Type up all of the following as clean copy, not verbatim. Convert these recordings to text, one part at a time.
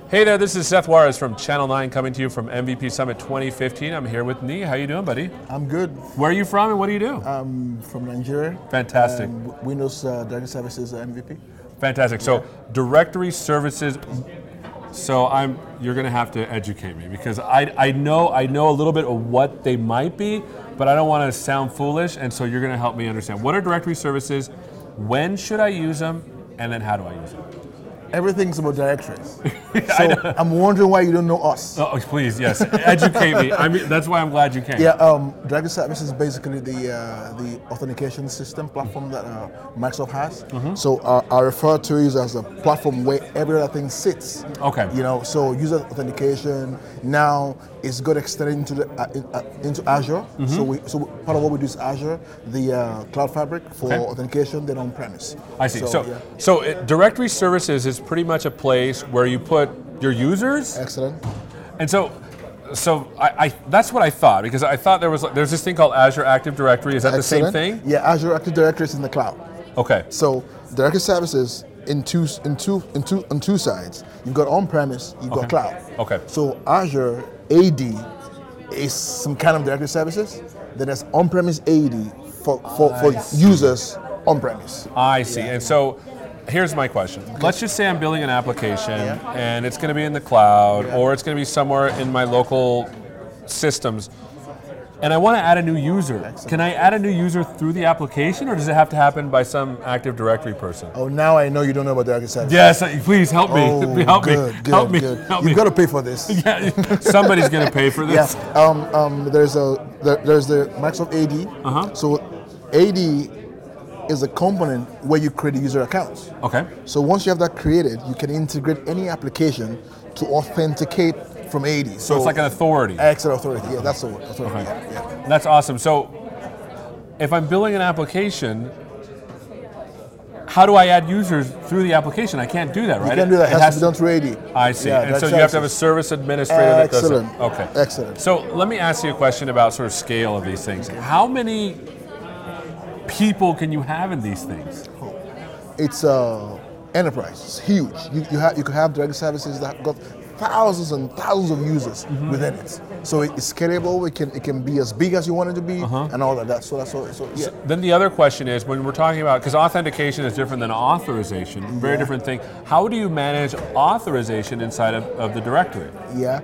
Hey there, this is Seth Juarez from Channel 9 coming to you from MVP Summit 2015. I'm here with Nee. How you doing, buddy? I'm good. Where are you from and what do you do? I'm from Nigeria. Fantastic. Windows Directory Services MVP. Fantastic. So directory services. So you're going to have to educate me because I know a little bit of what they might be, but I don't want to sound foolish, and so you're going to help me understand. What are directory services? When should I use them? And then how do I use them? Everything's about directories. So I'm wondering why you don't know us. Oh, please, yes. Educate me. That's why I'm glad you came. Yeah, Directory Services is basically the authentication system platform that Microsoft has. Mm-hmm. So I refer to it as a platform where every other thing sits. Okay. So user authentication now is got extended into Azure. Mm-hmm. So part of what we do is Azure, the cloud fabric for authentication, then on premise. I see. So directory services is pretty much a place where you put your users. Excellent. And so I that's what I thought, because I thought there's this thing called Azure Active Directory. Is that Excellent. the same thing? Yeah, Azure Active Directory is in the cloud. Okay. So directory services on two sides. You've got on-premise, you've got cloud. Okay. So Azure AD is some kind of directory services. Then there's on-premise AD for users on-premise. I see. And so here's my question. Let's just say I'm building an application and it's going to be in the cloud or it's going to be somewhere in my local systems, and I want to add a new user. Excellent. Can I add a new user through the application, or does it have to happen by some Active Directory person? Oh, now I know you don't know about directory services. Yes, please help me. Oh, help good, me. Good, help me. good. Help You've me. got to pay for this. Yeah, somebody's going to pay for this. Yeah. There's the Microsoft AD. So AD is a component where you create user accounts. Okay. So once you have that created, you can integrate any application to authenticate from AD. So it's like an authority. Excellent authority. Yeah, that's the word. Authority. Okay. Yeah. That's awesome. So if I'm building an application, how do I add users through the application? I can't do that, right? You can't do that. It has to be done through AD. I see. Yeah, and so you have to have a service administrator that does it. Okay. Excellent. So let me ask you a question about sort of scale of these things. How many people can you have in these things? It's enterprise. It's huge. You could have direct services that have got thousands and thousands of users within it. So it's scalable. It can be as big as you want it to be, and all of that. So then the other question is, when we're talking about, because authentication is different than authorization, very different thing. How do you manage authorization inside of the directory? Yeah,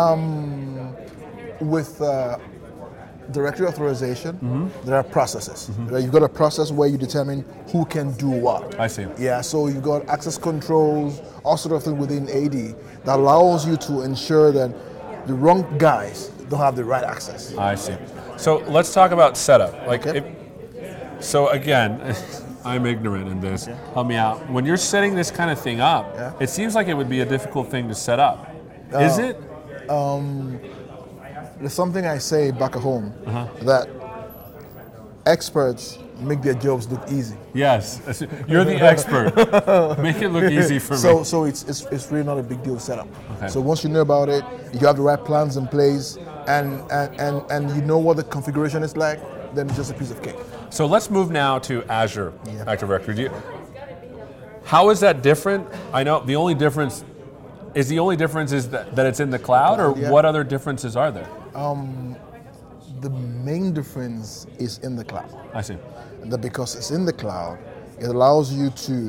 with directory authorization, there are processes. You've got a process where you determine who can do what. I see. Yeah, so you've got access controls, all sort of things within AD that allows you to ensure that the wrong guys don't have the right access. I see. So let's talk about setup. So again, I'm ignorant in this. Help me out. When you're setting this kind of thing up, it seems like it would be a difficult thing to set up. Is it? There's something I say back at home that experts make their jobs look easy. Yes, you're the expert. Make it look easy for me. So it's really not a big deal to set up. Okay. So once you know about it, you have the right plans in place, and you know what the configuration is like, then it's just a piece of cake. So let's move now to Azure Active Directory. How is that different? I know the only difference is that it's in the cloud, or what other differences are there? The main difference is in the cloud. I see. That because it's in the cloud, it allows you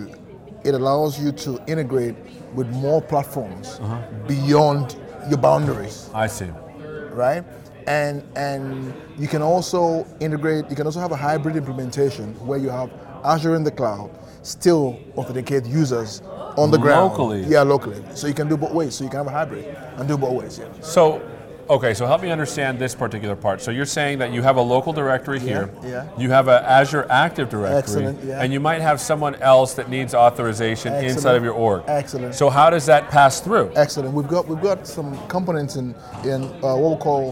to integrate with more platforms beyond your boundaries. I see. Right? And you can also integrate, you can also have a hybrid implementation where you have Azure in the cloud, still authenticate users on the ground. Locally? Yeah, locally. So you can do both ways. So you can have a hybrid and do both ways, yeah. So help me understand this particular part. So you're saying that you have a local directory here, you have an Azure Active Directory, Excellent, and you might have someone else that needs authorization inside of your org. Excellent. So how does that pass through? Excellent. We've got some components in what we call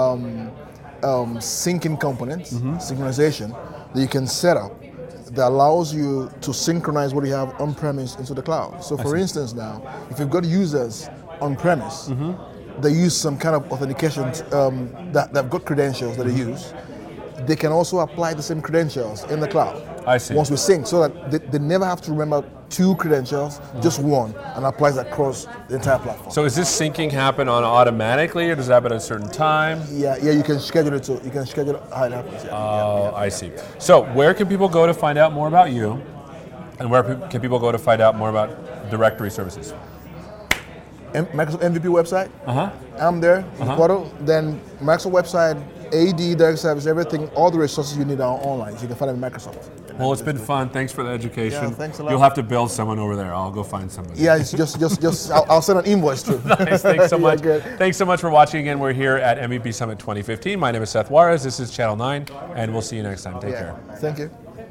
syncing components, synchronization, that you can set up that allows you to synchronize what you have on-premise into the cloud. So for instance now, if you've got users on-premise, they use some kind of authentication that they've got credentials that they use. they can also apply the same credentials in the cloud. I see. Once we sync, so that they never have to remember 2 credentials, just one, and applies across the entire platform. So is this syncing happen on automatically, or does it happen at a certain time? Yeah, you can schedule it. So you can schedule how it happens. Oh, I see. So where can people go to find out more about you, and where can people go to find out more about directory services? Microsoft MVP website. I'm there. Portal. Then Microsoft website, AD, direct service, everything, all the resources you need are online. So you can find them at Microsoft. Well, it's been fun. Thanks for the education. Yeah, thanks a lot. You'll have to build someone over there. I'll go find somebody. Yeah, it's just I'll send an invoice through. Nice. Thanks so much. Yeah, Thanks so much for watching again. We're here at MVP Summit 2015. My name is Seth Juarez. This is Channel 9, and we'll see you next time. Take care. Thank you.